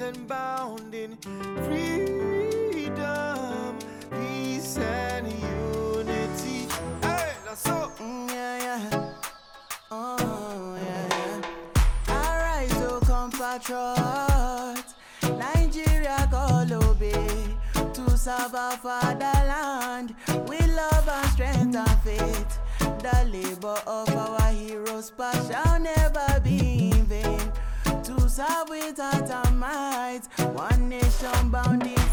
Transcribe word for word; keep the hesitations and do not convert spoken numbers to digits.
and bound in freedom, peace and unity. Hey, that's all. Mm, yeah, yeah. Oh, yeah, yeah. Arise, oh compatriots. Nigeria call obey to serve our fatherland with love and strength and faith. The labor of our heroes past shall never be in vain. To serve with heart and might, one nation bound in